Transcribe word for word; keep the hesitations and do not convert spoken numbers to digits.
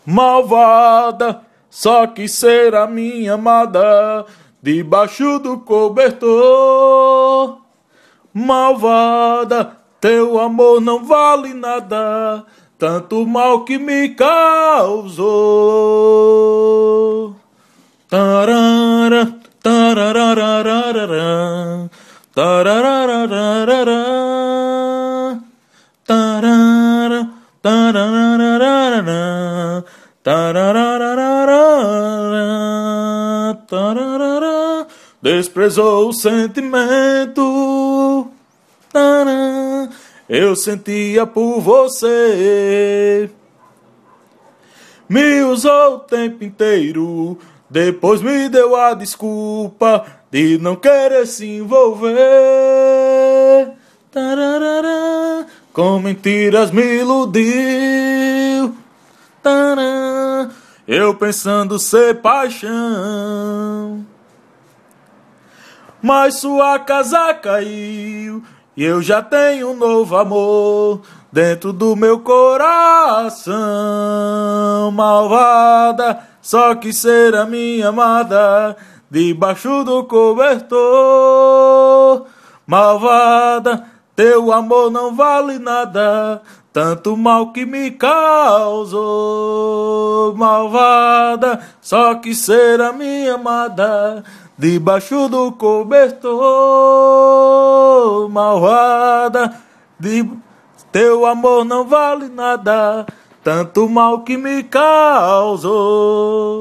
malvada, só quis ser a minha amada, debaixo do cobertor. Malvada, teu amor não vale nada, tanto mal que me causou. Tarara, tarararararara, tarararararara, tarara, tarararararara, tarararararara, tararara. Desprezou o sentimento, tará, eu sentia por você. Me usou o tempo inteiro, depois me deu a desculpa de não querer se envolver. Tararara, com mentiras me iludiu. Tará, eu pensando ser paixão, mas sua casa caiu e eu já tenho um novo amor dentro do meu coração. Malvada, só quis ser a minha amada, debaixo do cobertor. Malvada, teu amor não vale nada, tanto mal que me causou. Malvada, só quis ser a minha amada, debaixo do cobertor. Malvada, de... teu amor não vale nada, tanto mal que me causou.